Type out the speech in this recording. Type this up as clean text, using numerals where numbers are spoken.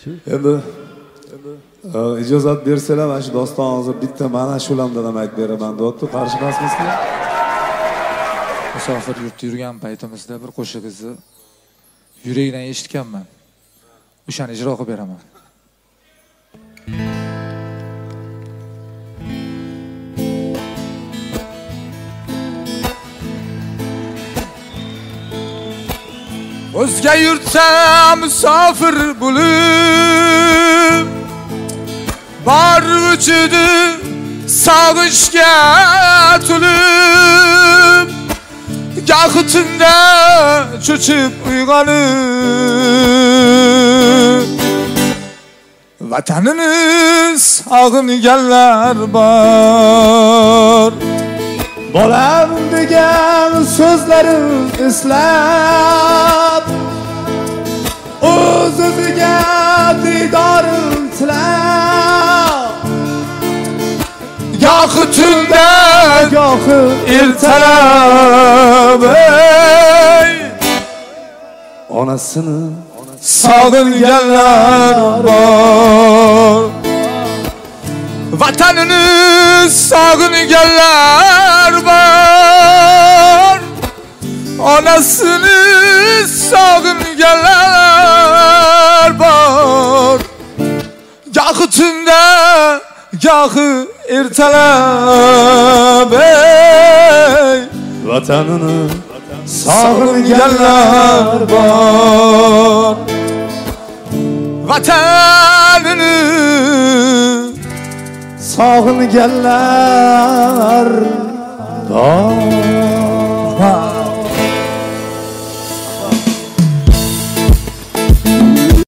Endi ijozat bersalar mana shu doston hozir bitta mana shulamdan ham aytib beraman deyapti. Qarshi emasmisiz? Musofir yurtda yurgan paytimizda bir qo'shig'ingizni yurakdan eshitganman. O'shani ijro qilib beraman. O'zga yurtda musofir bo'lib, bor vujudim sog'ishga to'lib, goh tunda cho'chib uyg'onib, vatanini sog'inganlar bor. Bolam degan so'zlarim eslab, o'ziga didorim tilab, gohi tunda gohi ertalab onasini sog'inganlar bor. Vatanini sog'inganlar bor. Onasini sog'inganlar bor. Gohi tunda, gohi ertalab vatanini sog'inganlar bor. Vatanini sog'inganlar bor.